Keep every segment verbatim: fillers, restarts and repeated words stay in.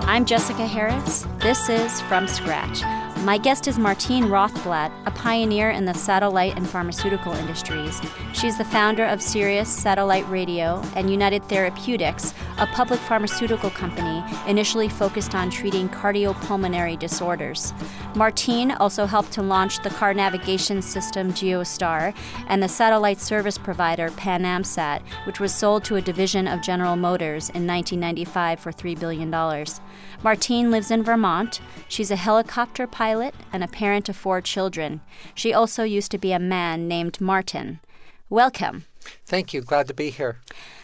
I'm Jessica Harris. This is From Scratch. My guest is Martine Rothblatt, a pioneer in the satellite and pharmaceutical industries. She's the founder of Sirius Satellite Radio and United Therapeutics, a public pharmaceutical company initially focused on treating cardiopulmonary disorders. Martine also helped to launch the car navigation system GeoStar and the satellite service provider PanAmSat, which was sold to a division of General Motors in nineteen ninety-five for three billion dollars. Martine lives in Vermont. She's a helicopter pilot and a parent of four children. She also used to be a man named Martin. Welcome. Thank you. Glad to be here.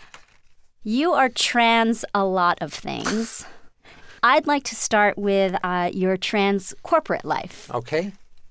You are trans a lot of things. I'd like to start with uh, your trans corporate life. Okay.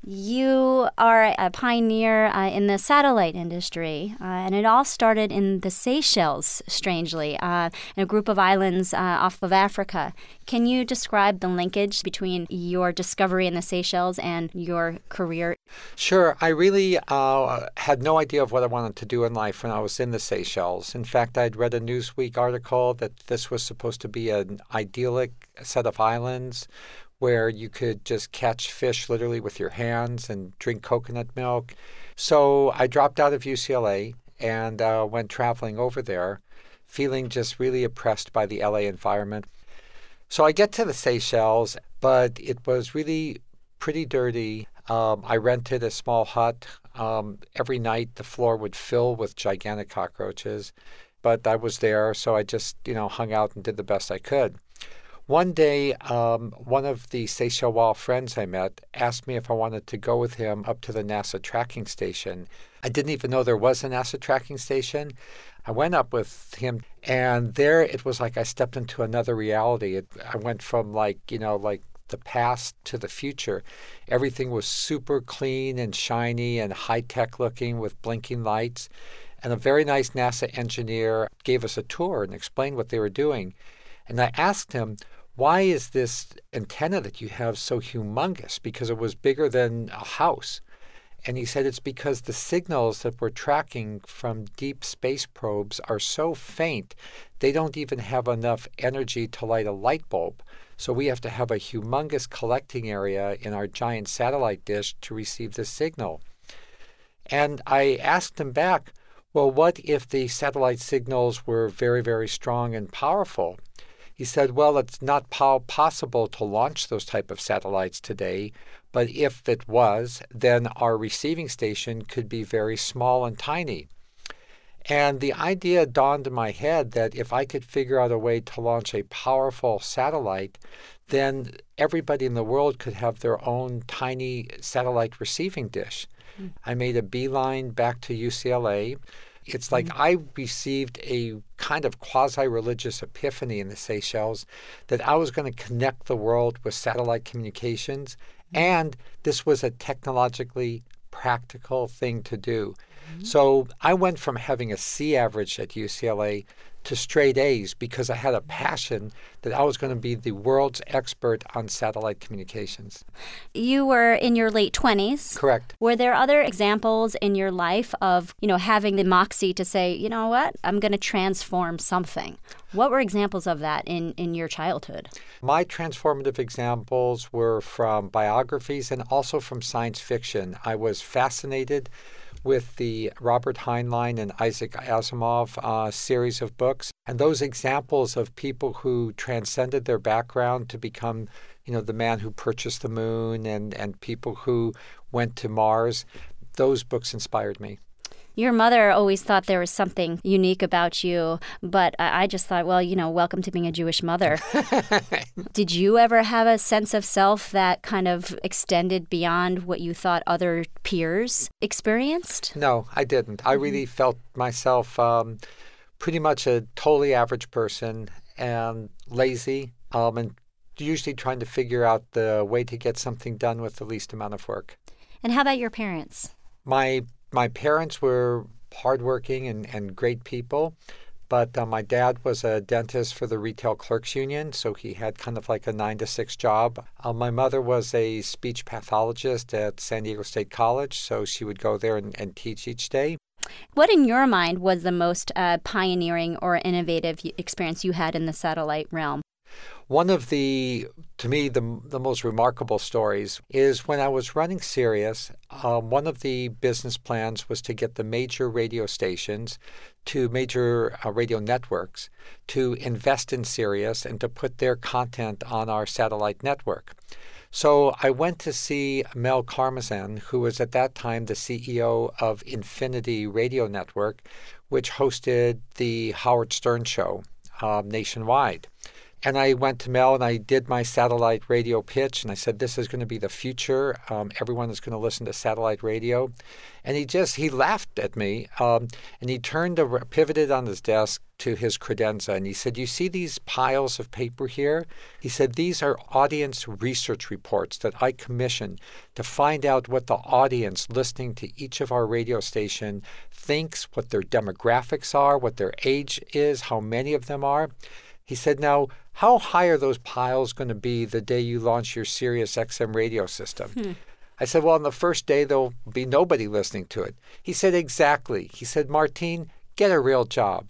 You are a pioneer uh, in the satellite industry, uh, and it all started in the Seychelles, strangely, uh, in a group of islands uh, off of Africa. Can you describe the linkage between your discovery in the Seychelles and your career? Sure. I really uh, had no idea of what I wanted to do in life when I was in the Seychelles. In fact, I'd read a Newsweek article that this was supposed to be an idyllic set of islands where you could just catch fish literally with your hands and drink coconut milk. So I dropped out of U C L A and uh, went traveling over there, feeling just really oppressed by the L A environment. So I get to the Seychelles, but it was really pretty dirty. Um, I rented a small hut. Um, every night the floor would fill with gigantic cockroaches, but I was there, so I just, you know, hung out and did the best I could. One day, um, one of the Seychelles friends I met asked me if I wanted to go with him up to the NASA tracking station. I didn't even know there was a NASA tracking station. I went up with him, and there it was like I stepped into another reality. It, I went from like, you know, like the past to the future. Everything was super clean and shiny and high-tech looking with blinking lights. And a very nice NASA engineer gave us a tour and explained what they were doing. And I asked him, why is this antenna that you have so humongous? Because it was bigger than a house. And he said it's because the signals that we're tracking from deep space probes are so faint, they don't even have enough energy to light a light bulb. So we have to have a humongous collecting area in our giant satellite dish to receive the signal. And I asked him back, well, what if the satellite signals were very, very strong and powerful? He said, well, it's not po- possible to launch those type of satellites today, but if it was, then our receiving station could be very small and tiny. And the idea dawned in my head that if I could figure out a way to launch a powerful satellite, then everybody in the world could have their own tiny satellite receiving dish. Mm. I made a beeline back to U C L A. It's like I received a kind of quasi-religious epiphany in the Seychelles that I was going to connect the world with satellite communications, and this was a technologically practical thing to do. Mm-hmm. So I went from having a C average at U C L A to straight A's because I had a passion that I was going to be the world's expert on satellite communications. You were in your late twenties. Correct. Were there other examples in your life of, you know, having the moxie to say, you know what, I'm going to transform something? What were examples of that in, in your childhood? My transformative examples were from biographies and also from science fiction. I was fascinated with the Robert Heinlein and Isaac Asimov uh, series of books. And those examples of people who transcended their background to become, you know, the man who purchased the moon and, and people who went to Mars, those books inspired me. Your mother always thought there was something unique about you, but I just thought, well, you know, welcome to being a Jewish mother. Did you ever have a sense of self that kind of extended beyond what you thought other peers experienced? No, I didn't. Mm-hmm. I really felt myself um, pretty much a totally average person and lazy um, and usually trying to figure out the way to get something done with the least amount of work. And how about your parents? My My parents were hardworking and, and great people, but uh, my dad was a dentist for the Retail Clerks Union, so he had kind of like a nine to six job. Uh, my mother was a speech pathologist at San Diego State College, so she would go there and, and teach each day. What in your mind was the most uh, pioneering or innovative experience you had in the satellite realm? One of the, to me, the, the most remarkable stories is when I was running Sirius, um, one of the business plans was to get the major radio stations to major uh, radio networks to invest in Sirius and to put their content on our satellite network. So I went to see Mel Karmazin, who was at that time the C E O of Infinity Radio Network, which hosted the Howard Stern Show um, nationwide. And I went to Mel and I did my satellite radio pitch, and I said, this is going to be the future. Um, everyone is going to listen to satellite radio. And he just, he laughed at me, um, and he turned, a, pivoted on his desk to his credenza, and he said, you see these piles of paper here? He said, these are audience research reports that I commissioned to find out what the audience listening to each of our radio station thinks, what their demographics are, what their age is, how many of them are. He said, now, how high are those piles going to be the day you launch your Sirius X M radio system? Hmm. I said, well, on the first day, there'll be nobody listening to it. He said, exactly. He said, Martine, get a real job.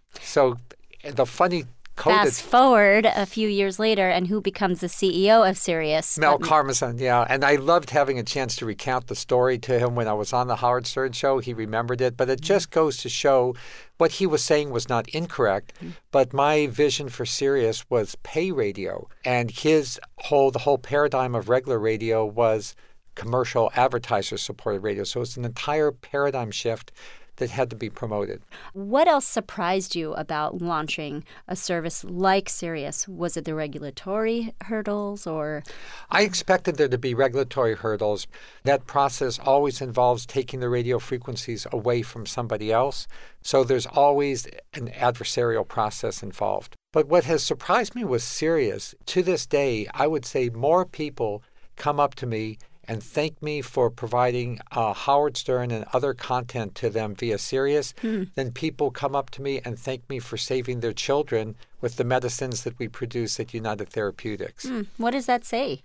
So the funny coded... Fast forward a few years later, and who becomes the C E O of Sirius? Mel Karmazin, yeah. And I loved having a chance to recount the story to him when I was on the Howard Stern Show. He remembered it. But it just goes to show what he was saying was not incorrect. Mm-hmm. But my vision for Sirius was pay radio. And his whole, the whole paradigm of regular radio was commercial advertiser-supported radio. So it's an entire paradigm shift that had to be promoted. What else surprised you about launching a service like Sirius? Was it the regulatory hurdles or? I expected there to be regulatory hurdles. That process always involves taking the radio frequencies away from somebody else. So there's always an adversarial process involved. But what has surprised me was Sirius. To this day, I would say more people come up to me and thank me for providing uh, Howard Stern and other content to them via Sirius, mm. then people come up to me and thank me for saving their children with the medicines that we produce at United Therapeutics. Mm. What does that say?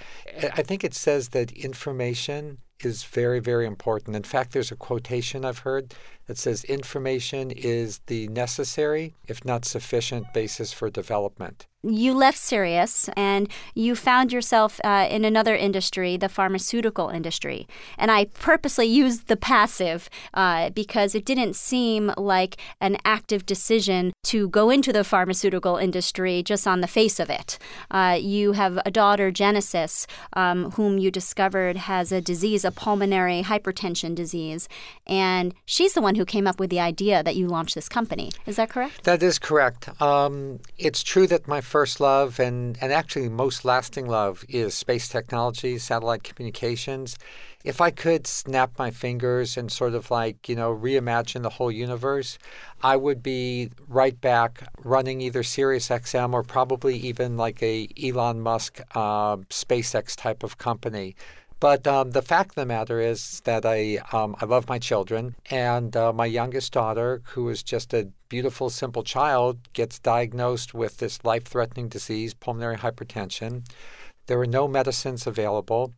I think it says that information is very, very important. In fact, there's a quotation I've heard that says information is the necessary, if not sufficient, basis for development. You left Sirius and you found yourself uh, in another industry, the pharmaceutical industry. And I purposely used the passive uh, because it didn't seem like an active decision to go into the pharmaceutical industry just on the face of it. Uh, you have a daughter, Genesis, um, whom you discovered has a disease, a pulmonary hypertension disease. And she's the one who came up with the idea that you launched this company. Is that correct? That is correct. Um, it's true that my first love and, and actually most lasting love is space technology, satellite communications. If I could snap my fingers and sort of like, you know, reimagine the whole universe, I would be right back running either Sirius X M or probably even like a Elon Musk uh, SpaceX type of company. But um, the fact of the matter is that I um, I love my children, and uh, my youngest daughter, who is just a beautiful, simple child, gets diagnosed with this life-threatening disease, pulmonary hypertension. There were no medicines available,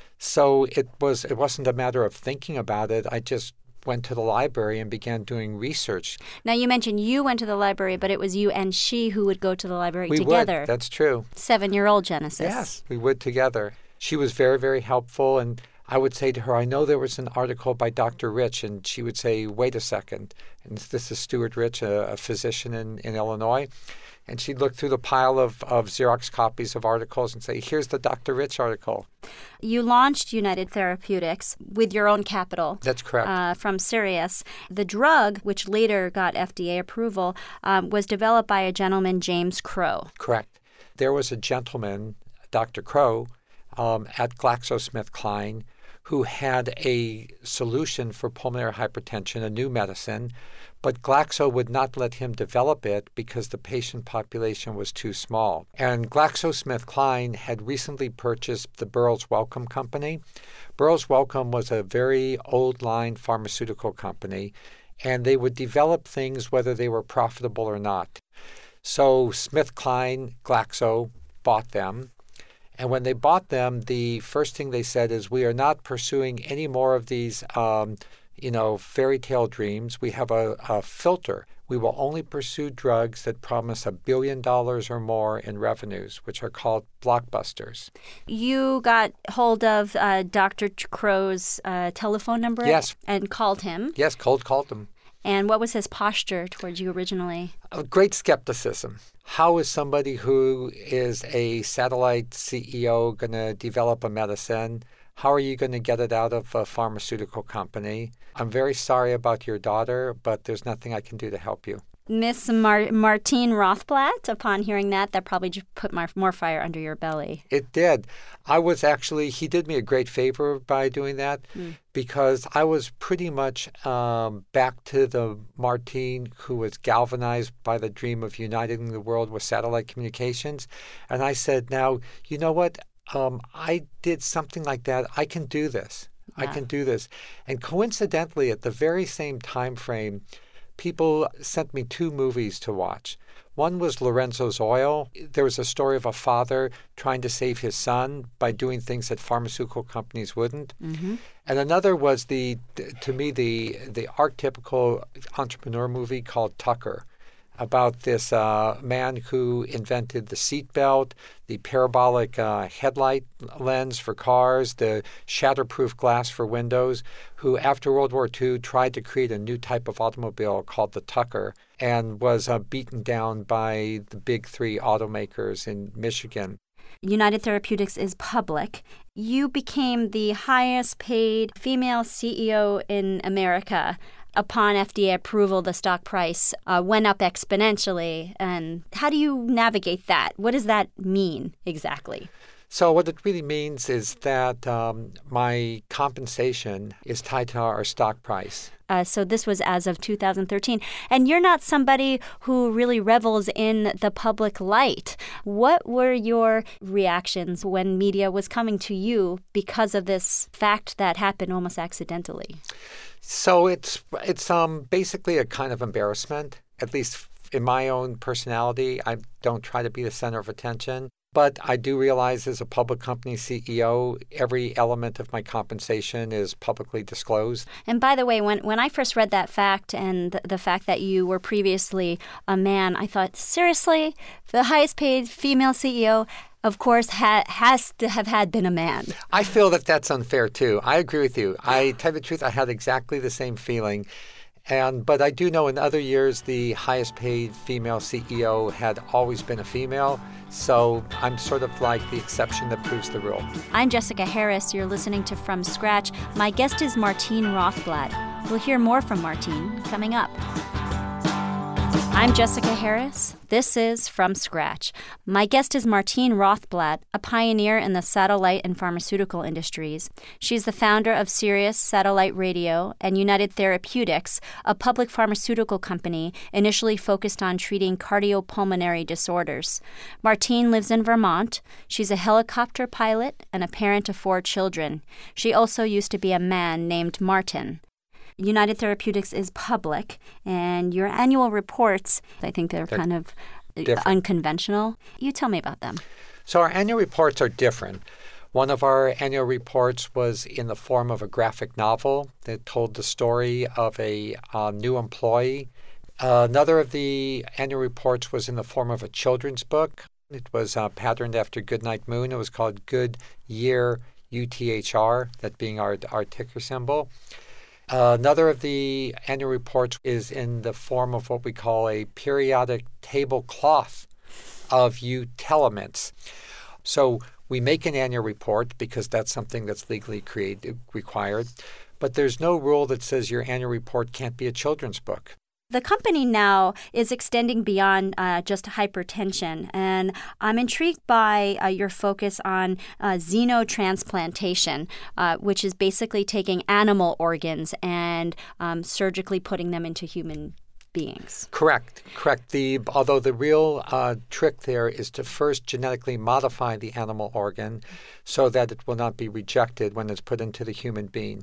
so it was it wasn't a matter of thinking about it. I just went to the library and began doing research. Now, you mentioned you went to the library, but it was you and she who would go to the library we together. Would. That's true. Seven-year-old Genesis. Yes, we would together. She was very, very helpful, and I would say to her, I know there was an article by Doctor Rich, and she would say, wait a second. And this is Stuart Rich, a, a physician in, in Illinois. And she'd look through the pile of, of Xerox copies of articles and say, here's the Doctor Rich article. You launched United Therapeutics with your own capital. That's correct. Uh, from Sirius. The drug, which later got F D A approval, um, was developed by a gentleman, James Crow. Correct. There was a gentleman, Doctor Crow, Um, at GlaxoSmithKline, who had a solution for pulmonary hypertension, a new medicine, but Glaxo would not let him develop it because the patient population was too small. And GlaxoSmithKline had recently purchased the Burroughs Wellcome Company. Burroughs Wellcome was a very old-line pharmaceutical company, and they would develop things whether they were profitable or not. So SmithKline, Glaxo, bought them. And when they bought them, the first thing they said is, we are not pursuing any more of these, um, you know, fairy tale dreams. We have a, a filter. We will only pursue drugs that promise a billion dollars or more in revenues, which are called blockbusters. You got hold of uh, Doctor Crow's uh, telephone number? Yes. And called him? Yes, cold called him. And what was his posture towards you originally? A great skepticism. How is somebody who is a satellite C E O going to develop a medicine? How are you going to get it out of a pharmaceutical company? I'm very sorry about your daughter, but there's nothing I can do to help you. Miss Mar- Martine Rothblatt, upon hearing that, that probably just put my, more fire under your belly. It did. I was actually, he did me a great favor by doing that mm. because I was pretty much um, back to the Martine who was galvanized by the dream of uniting the world with satellite communications. And I said, now, you know what? Um, I did something like that. I can do this. Yeah. I can do this. And coincidentally, at the very same time frame, people sent me two movies to watch. One was Lorenzo's Oil. There was a story of a father trying to save his son by doing things that pharmaceutical companies wouldn't. Mm-hmm. And another was, the, to me, the, the archetypical entrepreneur movie called Tucker, about this uh, man who invented the seatbelt, the parabolic uh, headlight lens for cars, the shatterproof glass for windows, who after World War Two tried to create a new type of automobile called the Tucker and was uh, beaten down by the big three automakers in Michigan. United Therapeutics is public. You became the highest paid female C E O in America. Upon F D A approval, the stock price uh, went up exponentially. And how do you navigate that? What does that mean exactly? So what it really means is that um, my compensation is tied to our stock price. Uh, so this was as of two thousand thirteen. And you're not somebody who really revels in the public light. What were your reactions when media was coming to you because of this fact that happened almost accidentally? So it's it's um basically a kind of embarrassment, at least in my own personality. I don't try to be the center of attention. But I do realize as a public company C E O, every element of my compensation is publicly disclosed. And by the way, when, when I first read that fact and the fact that you were previously a man, I thought, seriously, the highest paid female C E O, of course, ha- has to have had been a man. I feel that that's unfair, too. I agree with you. I tell you the truth, I had exactly the same feeling. And but I do know in other years the highest paid female C E O had always been a female. So I'm sort of like the exception that proves the rule. I'm Jessica Harris. You're listening to From Scratch. My guest is Martine Rothblatt. We'll hear more from Martine coming up. I'm Jessica Harris. This is From Scratch. My guest is Martine Rothblatt, a pioneer in the satellite and pharmaceutical industries. She's the founder of Sirius Satellite Radio and United Therapeutics, a public pharmaceutical company initially focused on treating cardiopulmonary disorders. Martine lives in Vermont. She's a helicopter pilot and a parent of four children. She also used to be a man named Martin. United Therapeutics is public, and your annual reports, I think they're, they're kind of different. Unconventional. You tell me about them. So our annual reports are different. One of our annual reports was in the form of a graphic novel that told the story of a uh, new employee. Uh, another of the annual reports was in the form of a children's book. It was uh, patterned after Goodnight Moon. It was called Good Year U T H R, that being our, our ticker symbol. Uh, another of the annual reports is in the form of what we call a periodic tablecloth of utelements. So we make an annual report because that's something that's legally created, required, but there's no rule that says your annual report can't be a children's book. The company now is extending beyond uh, just hypertension, and I'm intrigued by uh, your focus on uh, xenotransplantation, uh, which is basically taking animal organs and um, surgically putting them into human beings. Correct, correct. The although the real uh, trick there is to first genetically modify the animal organ so that it will not be rejected when it's put into the human being.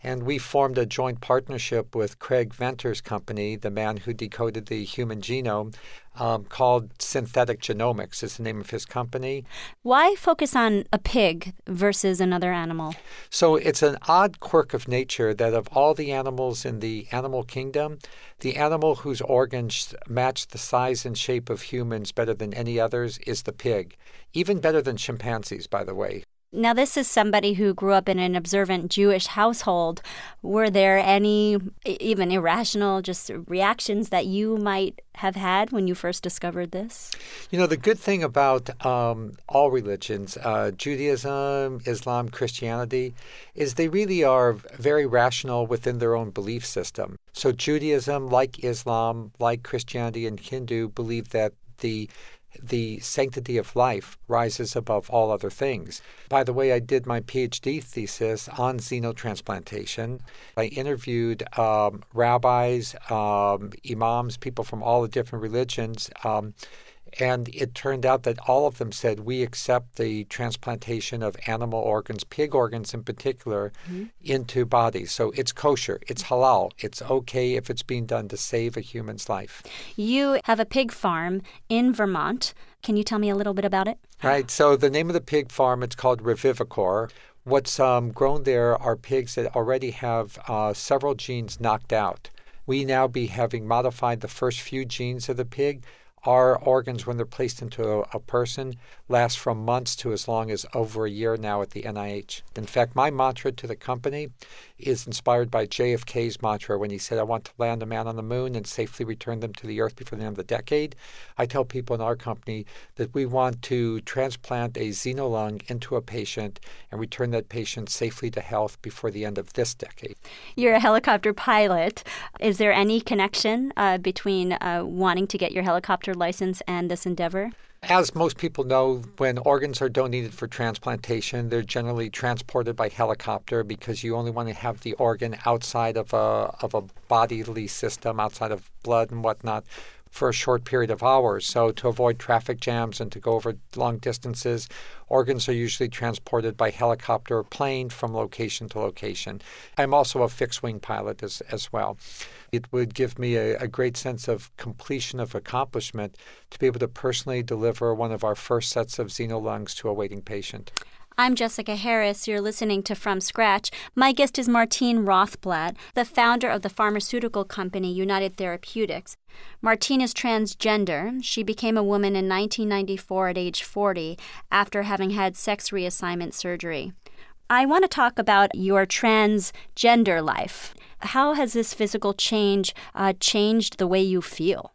And we formed a joint partnership with Craig Venter's company, the man who decoded the human genome, um, called Synthetic Genomics is the name of his company. Why focus on a pig versus another animal? So it's an odd quirk of nature that of all the animals in the animal kingdom, the animal whose organs match the size and shape of humans better than any others is the pig. Even better than chimpanzees, by the way. Now, this is somebody who grew up in an observant Jewish household. Were there any even irrational just reactions that you might have had when you first discovered this? You know, the good thing about um, all religions, uh, Judaism, Islam, Christianity, is they really are very rational within their own belief system. So Judaism, like Islam, like Christianity and Hindu, believe that the the sanctity of life rises above all other things. By the way, I did my PhD thesis on xenotransplantation. I interviewed um, rabbis, um, imams, people from all the different religions, um, and it turned out that all of them said, we accept the transplantation of animal organs, pig organs in particular, mm-hmm. into bodies. So it's kosher, it's halal, it's okay if it's being done to save a human's life. You have a pig farm in Vermont. Can you tell me a little bit about it? Right. So the name of the pig farm, it's called Revivicor. What's um, grown there are pigs that already have uh, several genes knocked out. We now be having modified the first few genes of the pig. Our organs, when they're placed into a, a person, last from months to as long as over a year now at the N I H. In fact, my mantra to the company is inspired by J F K's mantra when he said, I want to land a man on the moon and safely return them to the earth before the end of the decade. I tell people in our company that we want to transplant a xenolung into a patient and return that patient safely to health before the end of this decade. You're a helicopter pilot. Is there any connection uh, between uh, wanting to get your helicopter license and this endeavor? As most people know, when organs are donated for transplantation, they're generally transported by helicopter because you only want to have the organ outside of a of a bodily system, outside of blood and whatnot, for a short period of hours. So to avoid traffic jams and to go over long distances, organs are usually transported by helicopter or plane from location to location. I'm also a fixed-wing pilot as, as well. It would give me a, a great sense of completion of accomplishment to be able to personally deliver one of our first sets of xenolungs to a waiting patient. I'm Jessica Harris. You're listening to From Scratch. My guest is Martine Rothblatt, the founder of the pharmaceutical company United Therapeutics. Martine is transgender. She became a woman in nineteen ninety-four at age forty after having had sex reassignment surgery. I want to talk about your transgender life. How has this physical change uh, changed the way you feel?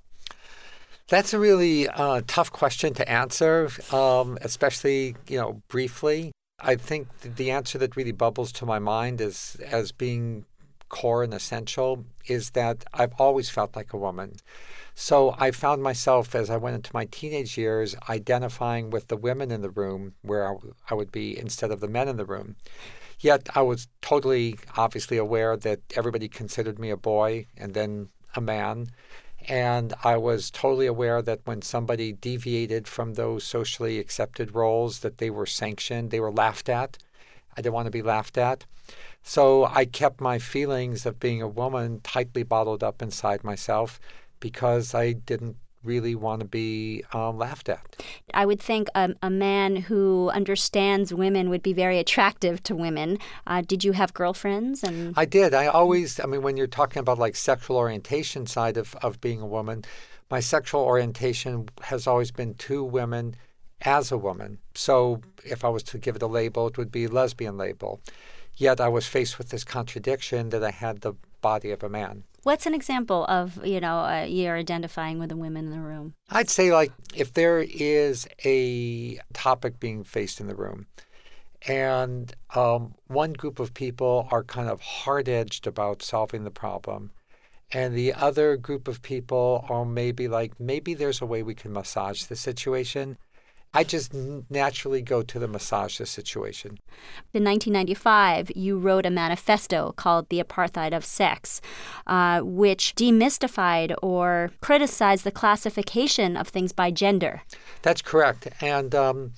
That's a really uh, tough question to answer, um, especially, you know, briefly. I think the answer that really bubbles to my mind is, as being core and essential, is that I've always felt like a woman. So I found myself, as I went into my teenage years, identifying with the women in the room where I, I would be instead of the men in the room. Yet I was totally, obviously aware that everybody considered me a boy and then a man. And I was totally aware that when somebody deviated from those socially accepted roles, that they were sanctioned, they were laughed at. I didn't want to be laughed at. So I kept my feelings of being a woman tightly bottled up inside myself because I didn't really want to be um, laughed at. I would think a, a man who understands women would be very attractive to women. Uh, did you have girlfriends? And I did. I always, I mean, when you're talking about like sexual orientation side of, of being a woman, my sexual orientation has always been two women as a woman. So if I was to give it a label, it would be lesbian label. Yet I was faced with this contradiction that I had the body of a man. What's an example of, you know, uh, you're identifying with the women in the room? I'd say, like, if there is a topic being faced in the room and um, one group of people are kind of hard-edged about solving the problem and the other group of people are maybe like, maybe there's a way we can massage the situation, I just naturally go to the massage the situation. In nineteen ninety-five, you wrote a manifesto called The Apartheid of Sex, uh, which demystified or criticized the classification of things by gender. That's correct. And um,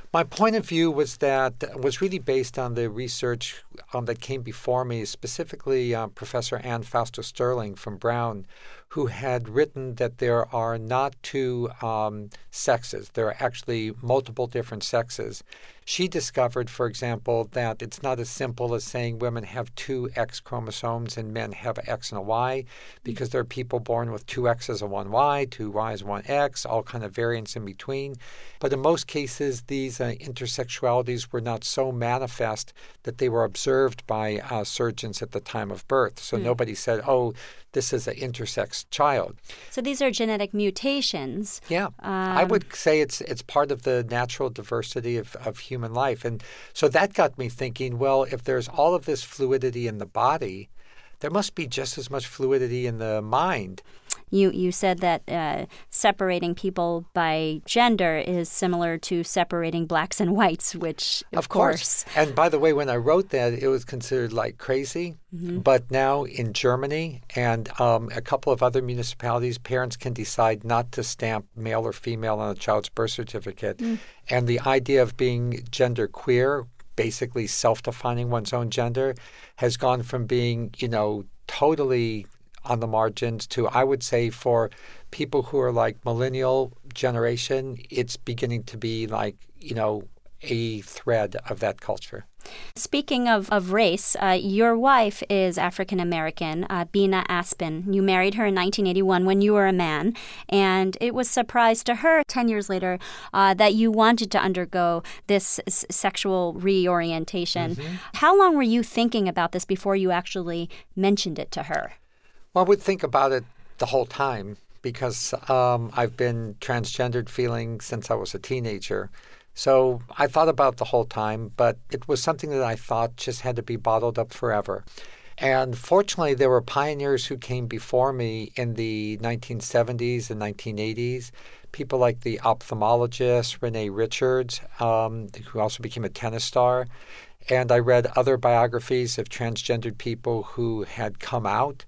My point of view was that was really based on the research um, that came before me, specifically uh, Professor Anne Fausto-Sterling from Brown, who had written that there are not two um, sexes. There are actually multiple different sexes. She discovered, for example, that it's not as simple as saying women have two X chromosomes and men have an X and a Y, because there are people born with two X's and one Y, two Y's and one X, all kind of variants in between. But in most cases, these uh, intersexualities were not so manifest that they were observed by uh, surgeons at the time of birth. So mm. nobody said, oh, this is an intersex child. So these are genetic mutations. Yeah. Um, I would say it's it's part of the natural diversity of, of human life. And so that got me thinking, well, if there's all of this fluidity in the body, there must be just as much fluidity in the mind. You you said that uh, separating people by gender is similar to separating blacks and whites, which, of, of course. course. And by the way, when I wrote that, it was considered like crazy. Mm-hmm. But now in Germany and um, a couple of other municipalities, parents can decide not to stamp male or female on a child's birth certificate. Mm. And the idea of being gender queer, basically self-defining one's own gender, has gone from being, you know, totally on the margins to, I would say, for people who are like millennial generation, it's beginning to be like, you know, a thread of that culture. Speaking of, of race, uh, your wife is African-American, uh, Bina Aspen. You married her in nineteen eighty-one when you were a man, and it was a surprise to her ten years later uh, that you wanted to undergo this s- sexual reorientation. Mm-hmm. How long were you thinking about this before you actually mentioned it to her? Well, I would think about it the whole time because um, I've been transgendered feeling since I was a teenager. So I thought about the whole time, but it was something that I thought just had to be bottled up forever. And fortunately, there were pioneers who came before me in the nineteen seventies and nineteen eighties, people like the ophthalmologist Renee Richards, um, who also became a tennis star. And I read other biographies of transgendered people who had come out.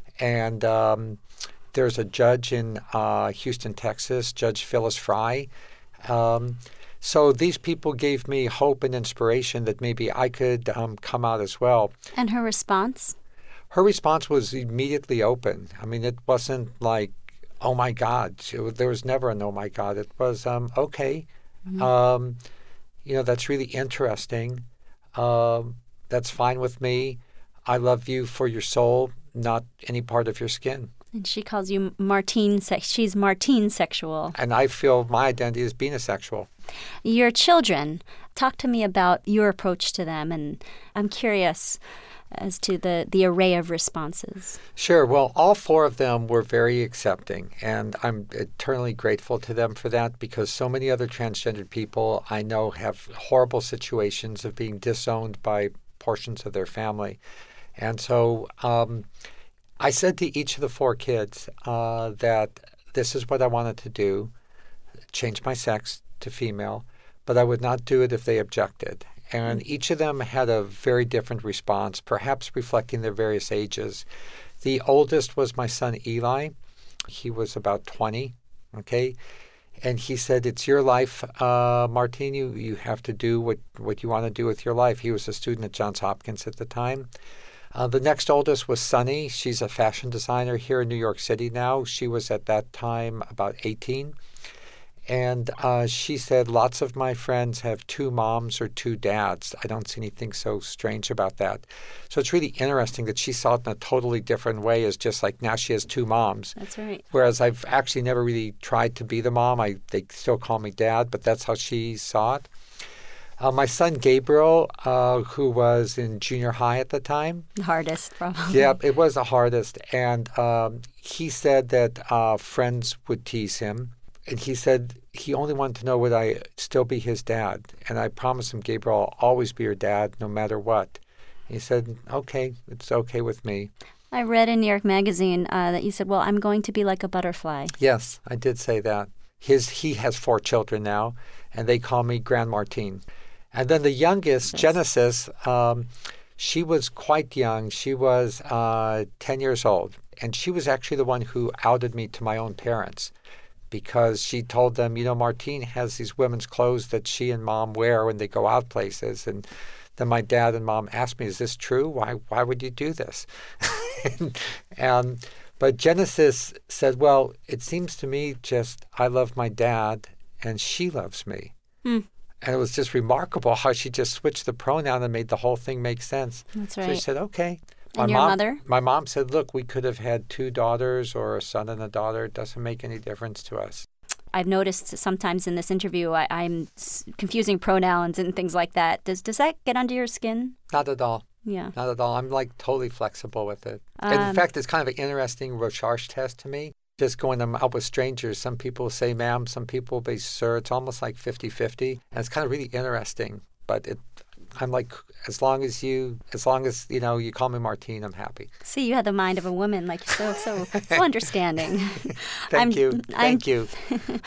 And um, there's a judge in uh, Houston, Texas, Judge Phyllis Fry. Um, so these people gave me hope and inspiration that maybe I could um, come out as well. And her response? Her response was immediately open. I mean, it wasn't like, oh, my God. It, there was never an oh, my God. It was, um, okay, mm-hmm. um, you know, that's really interesting. Um, that's fine with me. I love you for your soul, not any part of your skin. And she calls you Martine, sex- she's Martine sexual. And I feel my identity is being asexual. Your children, talk to me about your approach to them. And I'm curious as to the, the array of responses. Sure. Well, all four of them were very accepting. And I'm eternally grateful to them for that because so many other transgendered people I know have horrible situations of being disowned by portions of their family. And so um, I said to each of the four kids uh, that this is what I wanted to do, change my sex to female, but I would not do it if they objected. And each of them had a very different response, perhaps reflecting their various ages. The oldest was my son Eli. He was about twenty, okay? And he said, it's your life, uh, Martine. You, you have to do what, what you want to do with your life. He was a student at Johns Hopkins at the time. Uh, the next oldest was Sunny. She's a fashion designer here in New York City now. She was at that time about eighteen. And uh, she said, lots of my friends have two moms or two dads. I don't see anything so strange about that. So it's really interesting that she saw it in a totally different way as just like now she has two moms. That's right. Whereas I've actually never really tried to be the mom. I They still call me dad, but that's how she saw it. Uh, my son Gabriel, uh, who was in junior high at the time. The hardest, probably. Yeah, it was the hardest. And um, he said that uh, friends would tease him. And he said he only wanted to know would I still be his dad. And I promised him, Gabriel, I'll always be your dad no matter what. He said, okay, it's okay with me. I read in New York Magazine uh, that you said, well, I'm going to be like a butterfly. Yes, I did say that. His He has four children now, and they call me Grand Martine. And then the youngest, yes. Genesis, um, she was quite young. She was uh, ten years old. And she was actually the one who outed me to my own parents. because she told them, you know, Martine has these women's clothes that she and Mom wear when they go out places. And then my dad and Mom asked me, is this true? Why why would you do this? and, and But Genesis said, well, it seems to me just I love my dad and she loves me. Hmm. And it was just remarkable how she just switched the pronoun and made the whole thing make sense. That's right. So she said, okay. My And your mom, mother? My mom said, look, we could have had two daughters or a son and a daughter. It doesn't make any difference to us. I've noticed sometimes in this interview I, I'm s- confusing pronouns and things like that. Does does that get under your skin? Not at all. Yeah. Not at all. I'm like totally flexible with it. Um, and in fact, it's kind of an interesting Rorschach test to me. Just going out with strangers, some people say ma'am, some people say sir. It's almost like fifty-fifty. And it's kind of really interesting. But it, I'm like, as long as you, as long as, you know, you call me Martine, I'm happy. See, you had the mind of a woman, like so, so, so understanding. Thank I'm, you, I'm, thank you.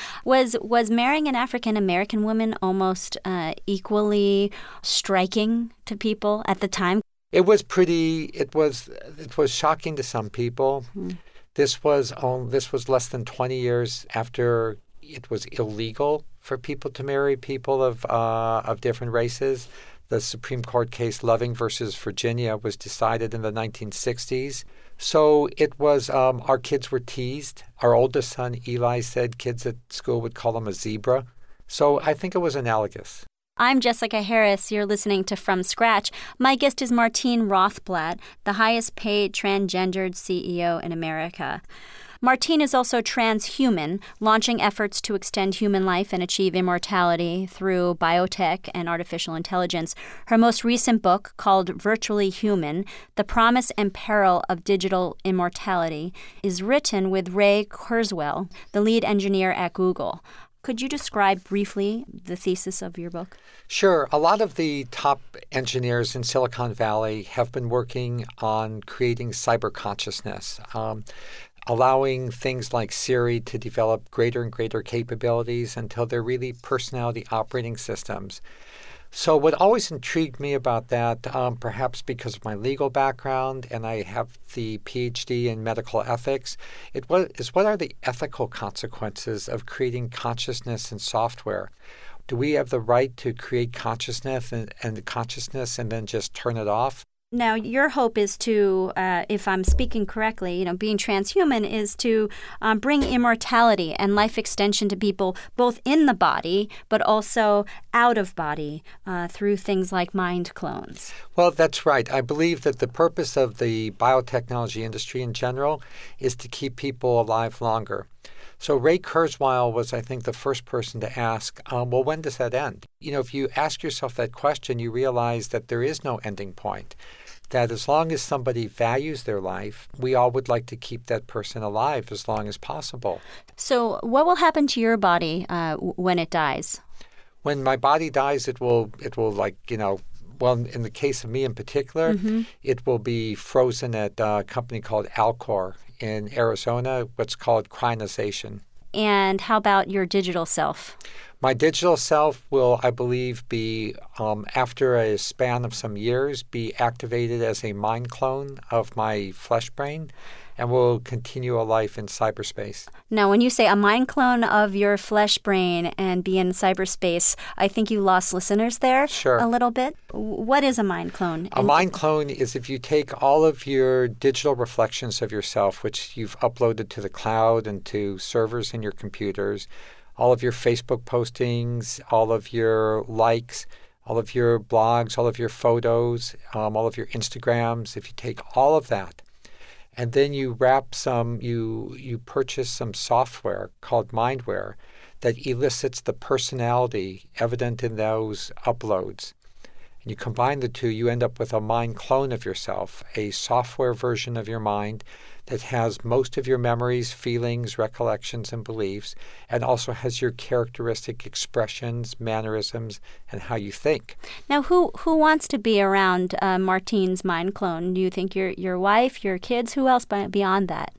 was was marrying an African American woman almost uh, equally striking to people at the time? It was pretty. It was. It was shocking to some people. Hmm. This was. Um, this was less than twenty years after it was illegal for people to marry people of uh, of different races. The Supreme Court case Loving versus Virginia was decided in the nineteen sixties. So it was, um, our kids were teased. Our oldest son, Eli, said kids at school would call him a zebra. So I think it was analogous. I'm Jessica Harris. You're listening to From Scratch. My guest is Martine Rothblatt, the highest paid transgendered C E O in America. Martine is also transhuman, launching efforts to extend human life and achieve immortality through biotech and artificial intelligence. Her most recent book, called Virtually Human, The Promise and Peril of Digital Immortality, is written with Ray Kurzweil, the lead engineer at Google. Could you describe briefly the thesis of your book? Sure. A lot of the top engineers in Silicon Valley have been working on creating cyber consciousness. Um, allowing things like Siri to develop greater and greater capabilities until they're really personality operating systems. So what always intrigued me about that, um, perhaps because of my legal background and I have the P H D in medical ethics, it was, is what are the ethical consequences of creating consciousness in software? Do we have the right to create consciousness and, and consciousness and then just turn it off? Now, your hope is to, uh, if I'm speaking correctly, you know, being transhuman is to um, bring immortality and life extension to people both in the body but also out of body uh, through things like mind clones. Well, that's right. I believe that the purpose of the biotechnology industry in general is to keep people alive longer. So Ray Kurzweil was, I think, the first person to ask, um, well, when does that end? You know, if you ask yourself that question, you realize that there is no ending point, that as long as somebody values their life, we all would like to keep that person alive as long as possible. So what will happen to your body uh, when it dies? When my body dies, it will, it will like, you know, well, in the case of me in particular, mm-hmm. it will be frozen at a company called Alcor in Arizona, what's called cryonisation. And how about your digital self? My digital self will, I believe, be, um, after a span of some years, be activated as a mind clone of my flesh brain and will continue a life in cyberspace. Now, when you say a mind clone of your flesh brain and be in cyberspace, I think you lost listeners there sure. a little bit. What is a mind clone? A mind clone is if you take all of your digital reflections of yourself, which you've uploaded to the cloud and to servers in your computers, all of your Facebook postings, all of your likes, all of your blogs, all of your photos, um, all of your Instagrams, if you take all of that, and then you wrap some, you you purchase some software called Mindware that elicits the personality evident in those uploads. And you combine the two, you end up with a mind clone of yourself, a software version of your mind that has most of your memories, feelings, recollections, and beliefs, and also has your characteristic expressions, mannerisms, and how you think. Now, who who wants to be around uh, Martine's mind clone? Do you think your your wife, your kids? Who else beyond that?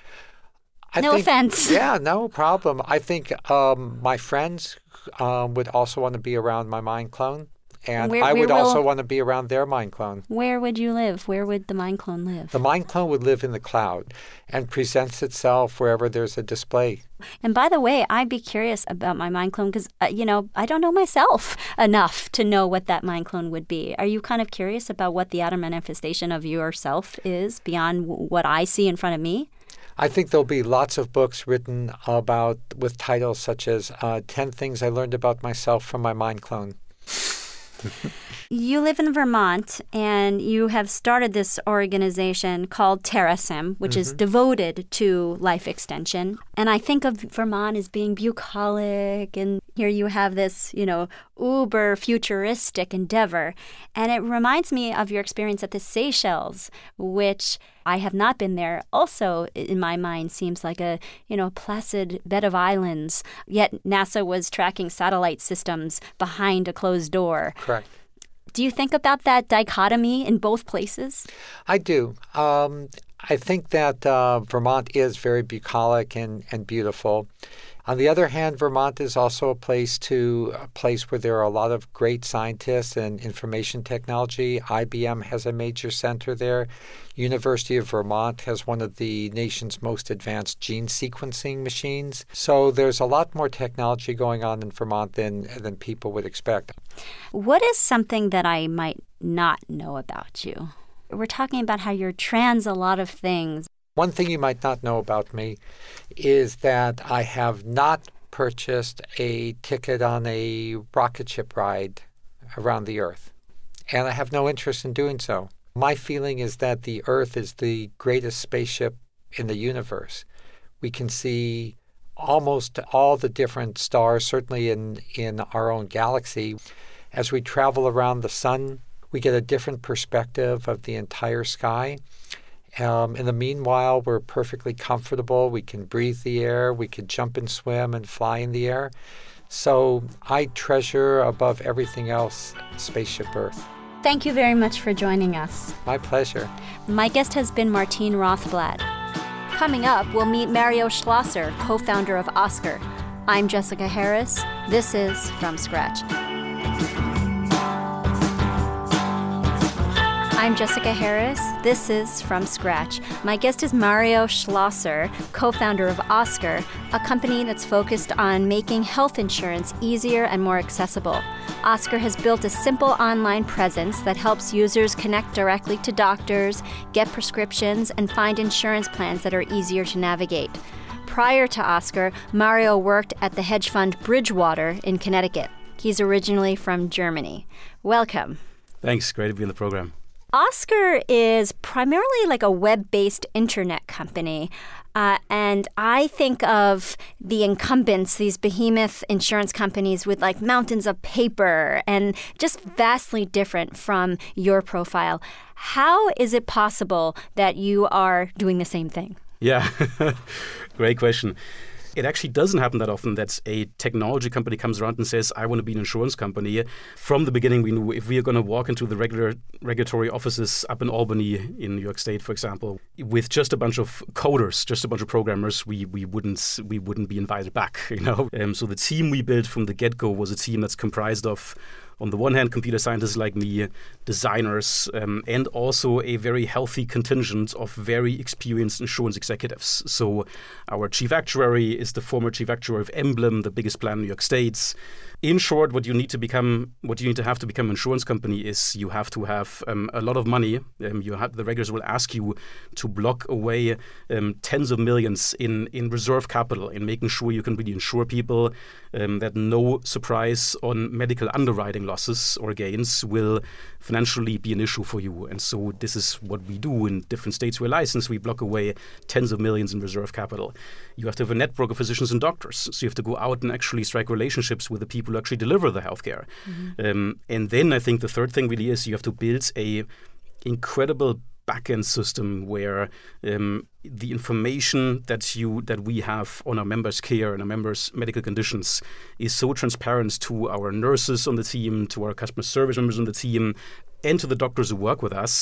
I no think, offense. Yeah, no problem. I think um, my friends um, would also want to be around my mind clone. And Where- I where would will- also want to be around their mind clone. Where would you live? Where would the mind clone live? The mind clone would live in the cloud and presents itself wherever there's a display. And by the way, I'd be curious about my mind clone because, uh, you know, I don't know myself enough to know what that mind clone would be. Are you kind of curious about what the outer manifestation of yourself is beyond w- what I see in front of me? I think there'll be lots of books written about with titles such as uh, ten Things I Learned About Myself from My Mind Clone. You live in Vermont, and you have started this organization called TerraSim, which mm-hmm. is devoted to life extension. And I think of Vermont as being bucolic, and here you have this, you know, uber futuristic endeavor. And it reminds me of your experience at the Seychelles, which I have not been there. Also, in my mind, seems like a, you know, placid bed of islands. Yet NASA was tracking satellite systems behind a closed door. Correct. Do you think about that dichotomy in both places? I do. Um, I think that uh, Vermont is very bucolic and, and beautiful. On the other hand, Vermont is also a place to a place where there are a lot of great scientists and information technology. I B M has a major center there. University of Vermont has one of the nation's most advanced gene sequencing machines. So there's a lot more technology going on in Vermont than than people would expect. What is something that I might not know about you? We're talking about how you're trans a lot of things. One thing you might not know about me is that I have not purchased a ticket on a rocket ship ride around the Earth, and I have no interest in doing so. My feeling is that the Earth is the greatest spaceship in the universe. We can see almost all the different stars, certainly in, in our own galaxy. As we travel around the sun, we get a different perspective of the entire sky. Um, in the meanwhile, we're perfectly comfortable. We can breathe the air. We can jump and swim and fly in the air. So I treasure above everything else Spaceship Earth. Thank you very much for joining us. My pleasure. My guest has been Martine Rothblatt. Coming up, we'll meet Mario Schlosser, co-founder of Oscar. I'm Jessica Harris. This is From Scratch. I'm Jessica Harris. This is From Scratch. My guest is Mario Schlosser, co-founder of Oscar, a company that's focused on making health insurance easier and more accessible. Oscar has built a simple online presence that helps users connect directly to doctors, get prescriptions, and find insurance plans that are easier to navigate. Prior to Oscar, Mario worked at the hedge fund Bridgewater in Connecticut. He's originally from Germany. Welcome. Thanks. Great to be on the program. Oscar is primarily like a web-based internet company. Uh, and I think of the incumbents, these behemoth insurance companies with like mountains of paper and just vastly different from your profile. How is it possible that you are doing the same thing? Yeah, great question. It actually doesn't happen that often that a technology company comes around and says, I want to be an insurance company. From the beginning, we knew if we are going to walk into the regular regulatory offices up in Albany, in New York State, for example, with just a bunch of coders, just a bunch of programmers, we we wouldn't we wouldn't be invited back. You know, um, so the team we built from the get-go was a team that's comprised of, on the one hand, computer scientists like me, designers, um, and also a very healthy contingent of very experienced insurance executives. So our chief actuary is the former chief actuary of Emblem, the biggest plan in New York State. In short, what you need to become, what you need to have to become an insurance company is you have to have um, a lot of money. Um, you have the regulators will ask you to block away um, tens of millions in in reserve capital in making sure you can really insure people. Um, that no surprise on medical underwriting losses or gains will financially be an issue for you. And so this is what we do in different states we're licensed. We block away tens of millions in reserve capital. You have to have a network of physicians and doctors. So you have to go out and actually strike relationships with the people who actually deliver the healthcare. Mm-hmm. Um, and then I think the third thing really is you have to build a incredible backend system where um, the information that you that we have on our members' care and our members' medical conditions is so transparent to our nurses on the team, to our customer service members on the team, and to the doctors who work with us,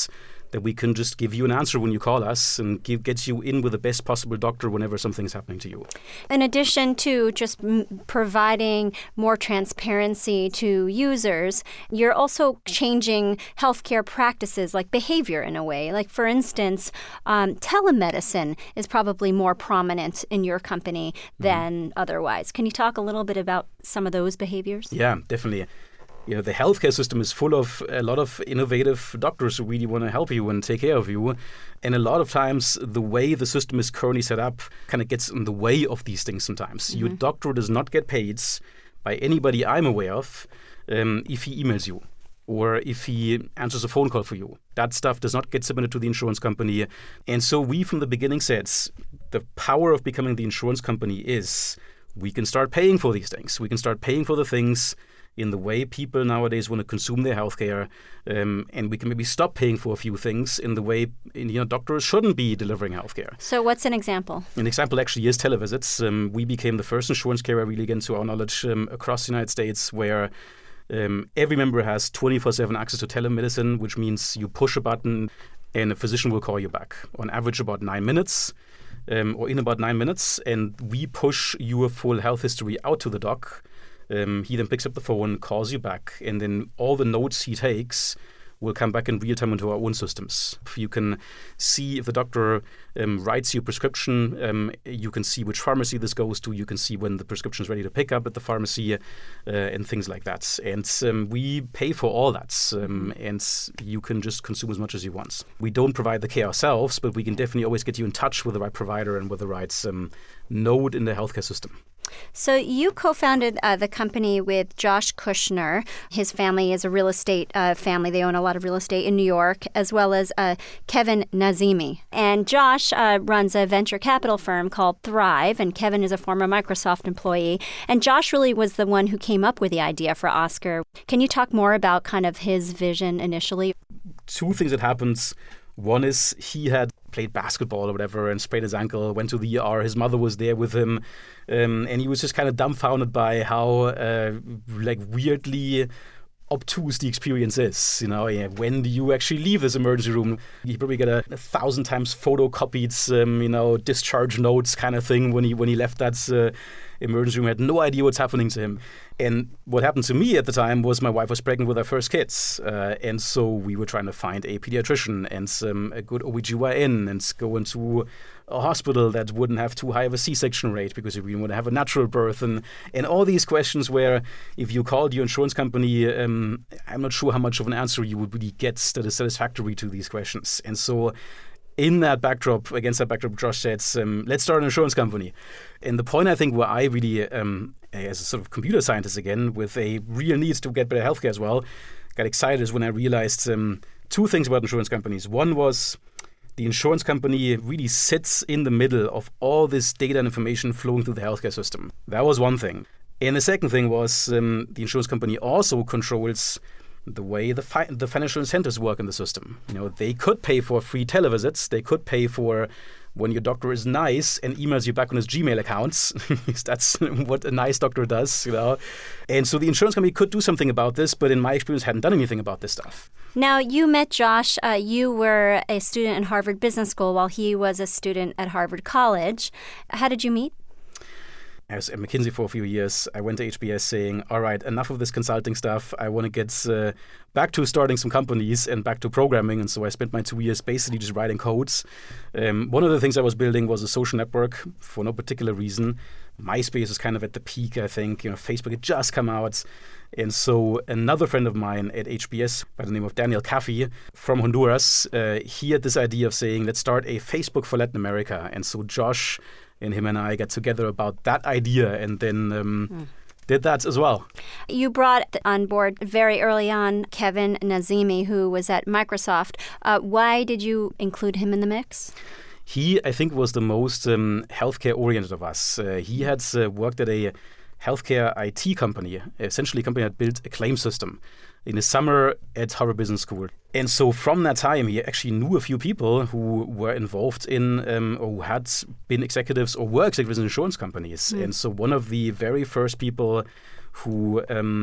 that we can just give you an answer when you call us and give, get you in with the best possible doctor whenever something's happening to you. In addition to just m- providing more transparency to users, you're also changing healthcare practices like behavior in a way. Like, for instance, um, telemedicine is probably more prominent in your company than mm-hmm. otherwise. Can you talk a little bit about some of those behaviors? Yeah, definitely. You know, the healthcare system is full of a lot of innovative doctors who really want to help you and take care of you. And a lot of times, the way the system is currently set up kind of gets in the way of these things sometimes. Mm-hmm. Your doctor does not get paid by anybody I'm aware of um, if he emails you or if he answers a phone call for you. That stuff does not get submitted to the insurance company. And so we, from the beginning, said the power of becoming the insurance company is we can start paying for these things. We can start paying for the things in the way people nowadays want to consume their healthcare, um, and we can maybe stop paying for a few things in the way you know doctors shouldn't be delivering healthcare. So what's an example? An example actually is televisits. Um, we became the first insurance carrier, really, again, to our knowledge, um, across the United States where um, every member has twenty-four seven access to telemedicine, which means you push a button and a physician will call you back. On average, about nine minutes. Um, or in about nine minutes, and we push your full health history out to the doc. Um, he then picks up the phone, calls you back, and then all the notes he takes will come back in real time into our own systems. You can see if the doctor um, writes you a prescription. Um, you can see which pharmacy this goes to. You can see when the prescription is ready to pick up at the pharmacy uh, and things like that. And um, we pay for all that, um, and you can just consume as much as you want. We don't provide the care ourselves, but we can definitely always get you in touch with the right provider and with the right um, node in the healthcare system. So you co-founded uh, the company with Josh Kushner. His family is a real estate uh, family. They own a lot of real estate in New York, as well as uh, Kevin Nazemi. And Josh uh, runs a venture capital firm called Thrive, and Kevin is a former Microsoft employee. And Josh really was the one who came up with the idea for Oscar. Can you talk more about kind of his vision initially? Two things that happened. One is he had played basketball or whatever and sprained his ankle, went to the E R. His mother was there with him. Um, and he was just kind of dumbfounded by how uh, like weirdly obtuse the experience is. You know, yeah, when do you actually leave this emergency room? You probably get a, a thousand times photocopied, um, you know, discharge notes kind of thing when he when he left that uh, emergency room. Had no idea what's happening to him. And what happened to me at the time was my wife was pregnant with our first kids. Uh, and so we were trying to find a pediatrician and um, a good O B G Y N and go into a hospital that wouldn't have too high of a C-section rate because we want to have a natural birth. And, and all these questions where if you called your insurance company, um, I'm not sure how much of an answer you would really get that is satisfactory to these questions. And so in that backdrop, against that backdrop, Josh said, um, let's start an insurance company. And the point, I think, where I really, um, as a sort of computer scientist again, with a real need to get better healthcare as well, got excited is when I realized um, two things about insurance companies. One was the insurance company really sits in the middle of all this data and information flowing through the healthcare system. That was one thing. And the second thing was um, the insurance company also controls the way the fi- the financial incentives work in the system. You know, they could pay for free televisits. They could pay for when your doctor is nice and emails you back on his Gmail accounts. That's what a nice doctor does, you know. And so the insurance company could do something about this, but in my experience, hadn't done anything about this stuff. Now, you met Josh. Uh, you were a student in Harvard Business School while he was a student at Harvard College. How did you meet? I was at McKinsey for a few years. I went to H B S saying, all right, enough of this consulting stuff. I want to get uh, back to starting some companies and back to programming. And so I spent my two years basically just writing codes. Um, one of the things I was building was a social network for no particular reason. MySpace was kind of at the peak, I think. You know, Facebook had just come out. And so another friend of mine at H B S by the name of Daniel Caffey from Honduras, uh, he had this idea of saying, let's start a Facebook for Latin America. And so Josh and him and I got together about that idea and then um, mm. did that as well. You brought on board very early on Kevin Nazemi, who was at Microsoft. Uh, why did you include him in the mix? He, I think, was the most um, healthcare-oriented of us. Uh, he had uh, worked at a healthcare I T company, essentially a company that built a claim system in the summer at Harvard Business School. And so from that time, he actually knew a few people who were involved in um, or who had been executives or were executives in insurance companies. Mm. And so one of the very first people who um,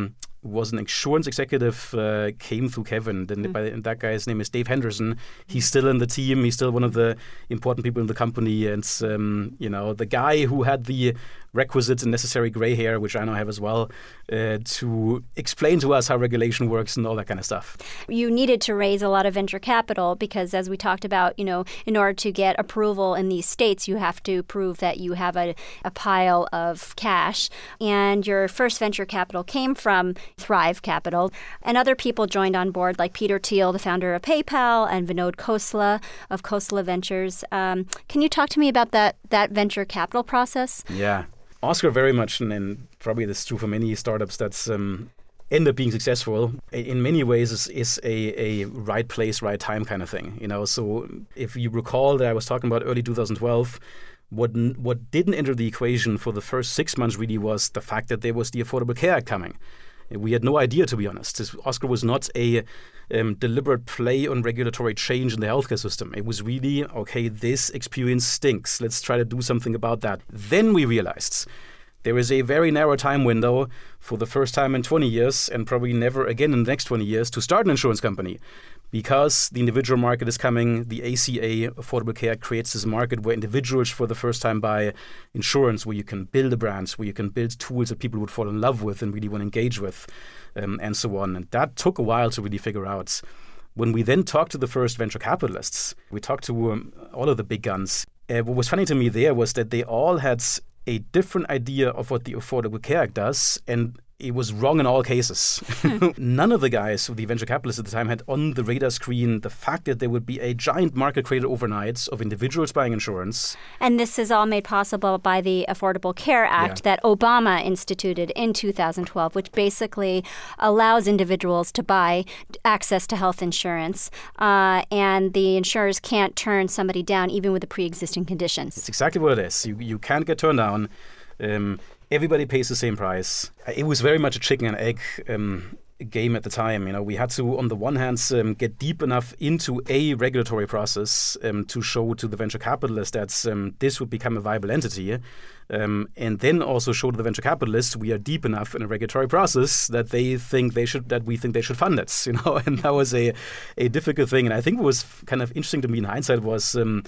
who was an insurance executive, uh, came through Kevin. Then, mm. by, and that guy's name is Dave Henderson. He's still in the team. He's still one of the important people in the company. And, um, you know, the guy who had the requisite and necessary gray hair, which I now have as well, uh, to explain to us how regulation works and all that kind of stuff. You needed to raise a lot of venture capital because, as we talked about, you know, in order to get approval in these states, you have to prove that you have a, a pile of cash. And your first venture capital came from Thrive Capital. And other people joined on board, like Peter Thiel, the founder of PayPal, and Vinod Khosla of Khosla Ventures. Um, can you talk to me about that, that venture capital process? Yeah. Oscar very much, and, and probably this is true for many startups that's um, end up being successful, in many ways is, is a, a right place, right time kind of thing. You know, so if you recall that I was talking about early two thousand twelve, what what didn't enter the equation for the first six months really was the fact that there was the Affordable Care Act coming. We had no idea, to be honest. This, Oscar was not a um, deliberate play on regulatory change in the healthcare system. It was really, okay, this experience stinks. Let's try to do something about that. Then we realized there is a very narrow time window for the first time in twenty years, and probably never again in the next twenty years, to start an insurance company. Because the individual market is coming, the A C A, Affordable Care, creates this market where individuals for the first time buy insurance, where you can build a brand, where you can build tools that people would fall in love with and really want to engage with, um, and so on. And that took a while to really figure out. When we then talked to the first venture capitalists, we talked to um, all of the big guns. Uh, what was funny to me there was that they all had a different idea of what the Affordable Care Act does, and it was wrong in all cases. None of the guys, the venture capitalists at the time, had on the radar screen the fact that there would be a giant market created overnight of individuals buying insurance. And this is all made possible by the Affordable Care Act yeah. that Obama instituted in two thousand twelve, which basically allows individuals to buy access to health insurance, uh, and the insurers can't turn somebody down even with the pre-existing conditions. It's exactly what it is. You, you can't get turned down. Um, Everybody pays the same price. It was very much a chicken and egg um, game at the time. You know, we had to, on the one hand, um, get deep enough into a regulatory process um, to show to the venture capitalists that um, this would become a viable entity, um, and then also show to the venture capitalists we are deep enough in a regulatory process that they think they should, that we think they should fund it. You know, and that was a a difficult thing. And I think what was kind of interesting to me in hindsight was, um,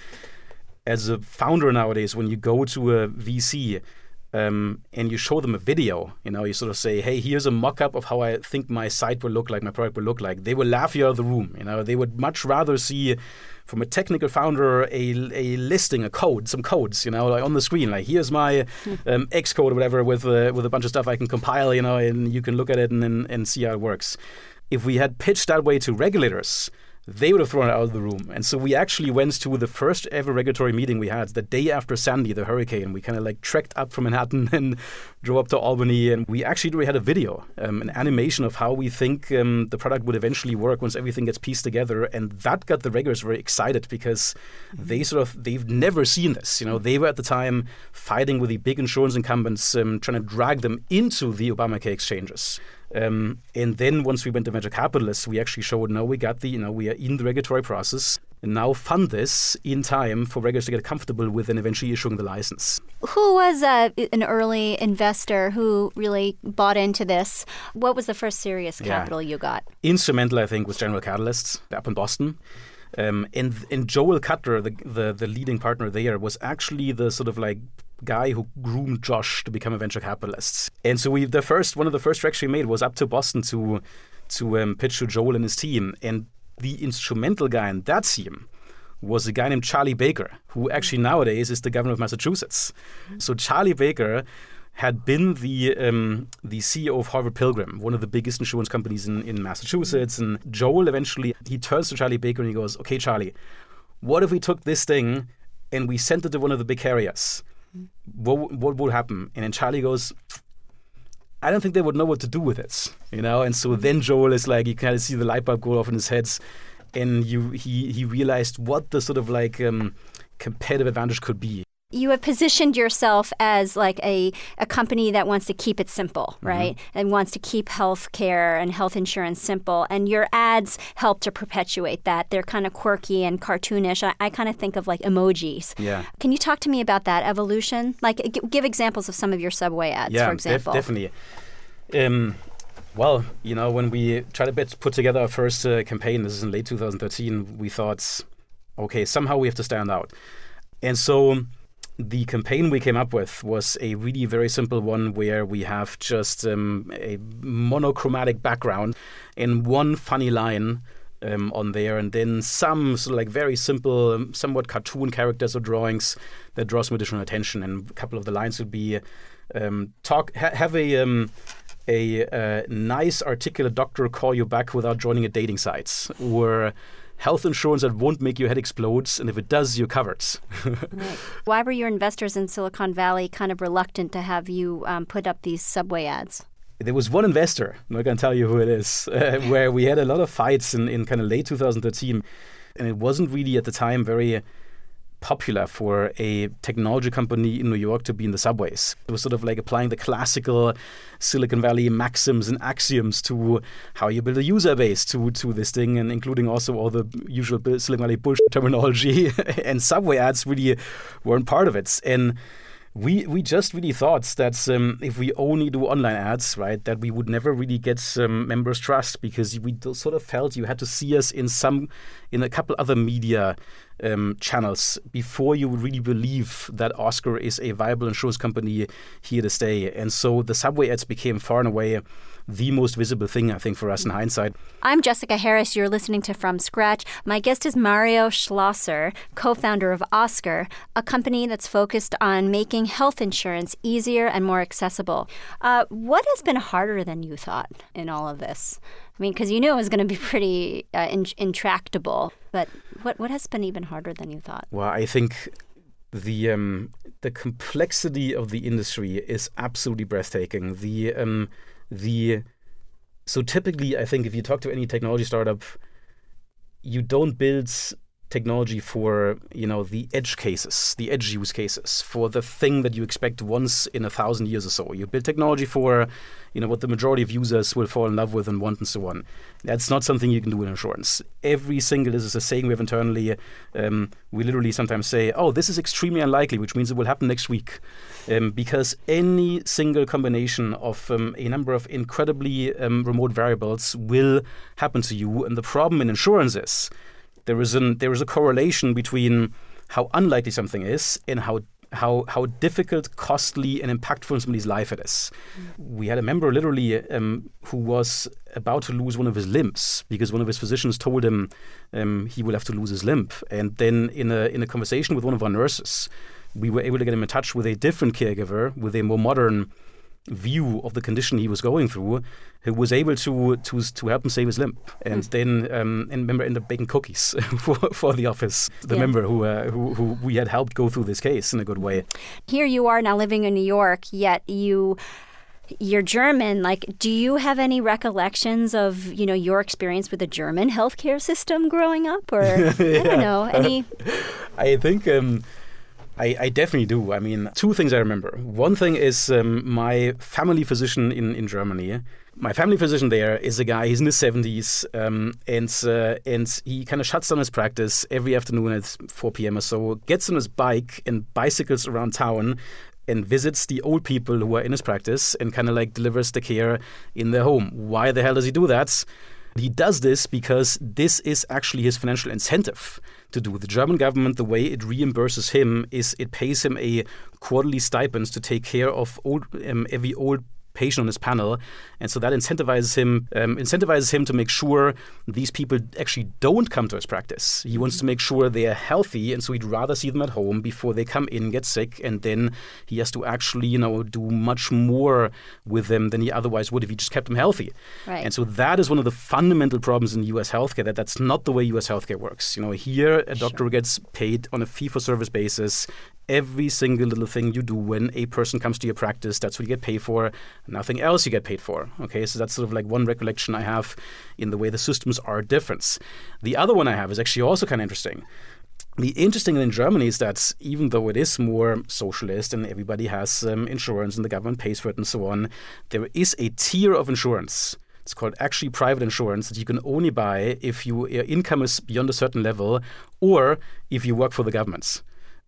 as a founder nowadays, when you go to a V C. Um, and you show them a video, you know, you sort of say, hey, here's a mock-up of how I think my site will look like, my product will look like. They will laugh you out of the room. You know, they would much rather see from a technical founder a, a listing, a code, some codes, you know, like on the screen. Like, here's my um, X code or whatever with, uh, with a bunch of stuff I can compile, you know, and you can look at it and, and, and see how it works. If we had pitched that way to regulators, they would have thrown it out of the room. And so we actually went to the first ever regulatory meeting we had the day after Sandy, the hurricane. We kind of like trekked up from Manhattan and drove up to Albany. And we actually had a video, um, an animation of how we think um, the product would eventually work once everything gets pieced together. And that got the regulators very excited because mm-hmm. they sort of, they've never seen this. You know, they were at the time fighting with the big insurance incumbents, um, trying to drag them into the Obamacare exchanges. Um, and then once we went to venture capitalists, we actually showed, no, we got the, you know, we are in the regulatory process and now fund this in time for regulators to get comfortable with and eventually issuing the license. Who was uh, an early investor who really bought into this? What was the first serious capital yeah. you got? Instrumental, I think, was General Catalyst up in Boston. Um, and, and Joel Cutler, the, the the leading partner there, was actually the sort of like guy who groomed Josh to become a venture capitalist. And so we the first one of the first tracks we made was up to Boston to to um, pitch to Joel and his team. And the instrumental guy in that team was a guy named Charlie Baker, who actually nowadays is the governor of Massachusetts. Mm-hmm. So Charlie Baker had been the um, the C E O of Harvard Pilgrim, one of the biggest insurance companies in, in Massachusetts. And Joel eventually, he turns to Charlie Baker and he goes, okay, Charlie, what if we took this thing and we sent it to one of the big carriers? What, what would happen? And then Charlie goes, I don't think they would know what to do with it, you know? And so then Joel is like, you kind of see the light bulb go off in his head, and you he, he realized what the sort of like um, competitive advantage could be. You have positioned yourself as like a, a company that wants to keep it simple, right? Mm-hmm. And wants to keep health care and health insurance simple. And your ads help to perpetuate that. They're kind of quirky and cartoonish. I, I kind of think of like emojis. Yeah. Can you talk to me about that evolution? Like, g- give examples of some of your Subway ads, yeah, for example. Def- definitely. Um, Well, you know, when we tried to put together our first uh, campaign, this is in late two thousand thirteen, we thought, okay, somehow we have to stand out. And so the campaign we came up with was a really very simple one where we have just um, a monochromatic background and one funny line um, on there, and then some sort of like very simple, um, somewhat cartoon characters or drawings that draw some additional attention. And a couple of the lines would be, um, talk, ha- have a... Um, a uh, nice, articulate doctor call you back without joining a dating site, or health insurance that won't make your head explode, and if it does, you're covered. Right. Why were your investors in Silicon Valley kind of reluctant to have you um, put up these Subway ads? There was one investor, I'm not going to tell you who it is, uh, where we had a lot of fights in, in kind of late two thousand thirteen, and it wasn't really at the time very popular for a technology company in New York to be in the subways. It was sort of like applying the classical Silicon Valley maxims and axioms to how you build a user base to, to this thing, and including also all the usual Silicon Valley bullshit terminology. And Subway ads really weren't part of it. And we we just really thought that um, if we only do online ads, right, that we would never really get um, members' trust, because we sort of felt you had to see us in some, in a couple other media Um, channels before you would really believe that Oscar is a viable insurance company here to stay. And so the Subway ads became far and away the most visible thing, I think, for us in hindsight. I'm Jessica Harris. You're listening to From Scratch. My guest is Mario Schlosser, co-founder of Oscar, a company that's focused on making health insurance easier and more accessible. Uh, what has been harder than you thought in all of this? I mean, because you knew it was going to be pretty uh, in- intractable, but what what has been even harder than you thought? Well, I think the um, the complexity of the industry is absolutely breathtaking. The um, the so typically, I think if you talk to any technology startup, you don't build technology for, you know, the edge cases, the edge use cases, for the thing that you expect once in a thousand years or so. You build technology for, you know, what the majority of users will fall in love with and want and so on. That's not something you can do in insurance. Every single, this is a saying we have internally, um, we literally sometimes say, oh, this is extremely unlikely, which means it will happen next week. Um, because any single combination of um, a number of incredibly um, remote variables will happen to you. And the problem in insurance is, There is an there is a correlation between how unlikely something is and how how how difficult, costly, and impactful in somebody's life it is. Mm. We had a member literally um, who was about to lose one of his limbs because one of his physicians told him um, he will have to lose his limb. And then in a in a conversation with one of our nurses, we were able to get him in touch with a different caregiver with a more modern view of the condition he was going through, who was able to to to help him save his limb, and mm. then um, and member ended up baking cookies for, for the office. The yeah. member who, uh, who who we had helped go through this case in a good way. Here you are now living in New York, yet you. You're German. Like, do you have any recollections of, you know, your experience with the German healthcare system growing up, or yeah. I don't know any? I think. Um, I, I definitely do. I mean, two things I remember. One thing is um, my family physician in, in Germany. My family physician there is a guy, he's in his seventies, um, and uh, and he kind of shuts down his practice every afternoon at four p.m. or so, gets on his bike and bicycles around town and visits the old people who are in his practice and kind of like delivers the care in their home. Why the hell does he do that? He does this because this is actually his financial incentive to do. The German government, the way it reimburses him is it pays him a quarterly stipend to take care of old, um, every old patient on his panel, and so that incentivizes him um, incentivizes him to make sure these people actually don't come to his practice. He wants to make sure they are healthy, and so he'd rather see them at home before they come in, get sick, and then he has to actually, you know, do much more with them than he otherwise would if he just kept them healthy. Right. And so that is one of the fundamental problems in U S healthcare, that that's not the way U S healthcare works. You know, here a doctor sure. gets paid on a fee-for-service basis. Every single little thing you do when a person comes to your practice, that's what you get paid for. Nothing else you get paid for. Okay, so that's sort of like one recollection I have in the way the systems are different. The other one I have is actually also kind of interesting. The interesting thing in Germany is that even though it is more socialist and everybody has um, insurance and the government pays for it and so on, there is a tier of insurance. It's called actually private insurance that you can only buy if you, your income is beyond a certain level or if you work for the governments.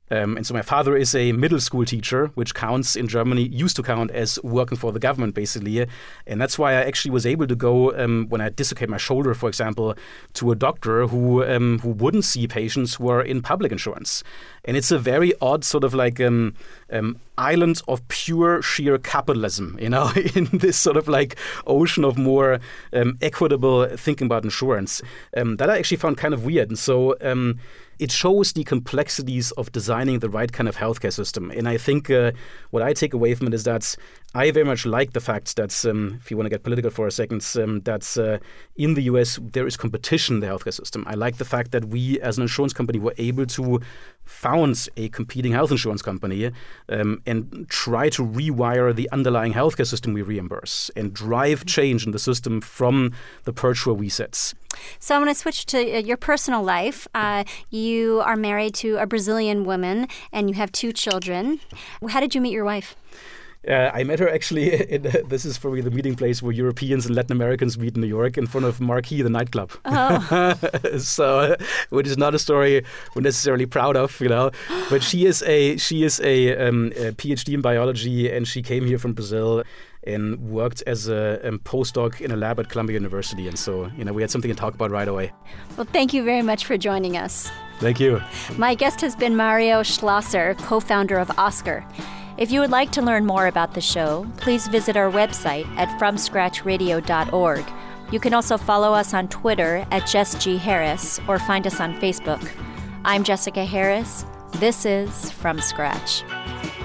Um, and so my father is a middle school teacher, which counts in Germany, used to count as working for the government, basically. And that's why I actually was able to go, um, when I dislocate my shoulder, for example, to a doctor who um, who wouldn't see patients who are in public insurance. And it's a very odd sort of like um, um, island of pure sheer capitalism, you know, in this sort of like ocean of more um, equitable thinking about insurance. Um, that I actually found kind of weird. And so um, it shows the complexities of designing the right kind of healthcare system. And I think uh, what I take away from it is that I very much like the fact that, um, if you want to get political for a second, um, that uh, in the U S there is competition in the healthcare system. I like the fact that we as an insurance company were able to found a competing health insurance company um, and try to rewire the underlying healthcare system we reimburse and drive change in the system from the perch where we sit. So I want to switch to your personal life. Uh, you are married to a Brazilian woman and you have two children. How did you meet your wife? Uh, I met her actually, in, uh, this is probably the meeting place where Europeans and Latin Americans meet in New York in front of Marquee, the nightclub. Oh. so, uh, which is not a story we're necessarily proud of, you know. But she is a she is a, um, a PhD in biology, and she came here from Brazil and worked as a um, postdoc in a lab at Columbia University. And so, you know, we had something to talk about right away. Well, thank you very much for joining us. Thank you. My guest has been Mario Schlosser, co-founder of Oscar. If you would like to learn more about the show, please visit our website at from scratch radio dot org. You can also follow us on Twitter at Jess G. Harris or find us on Facebook. I'm Jessica Harris. This is From Scratch.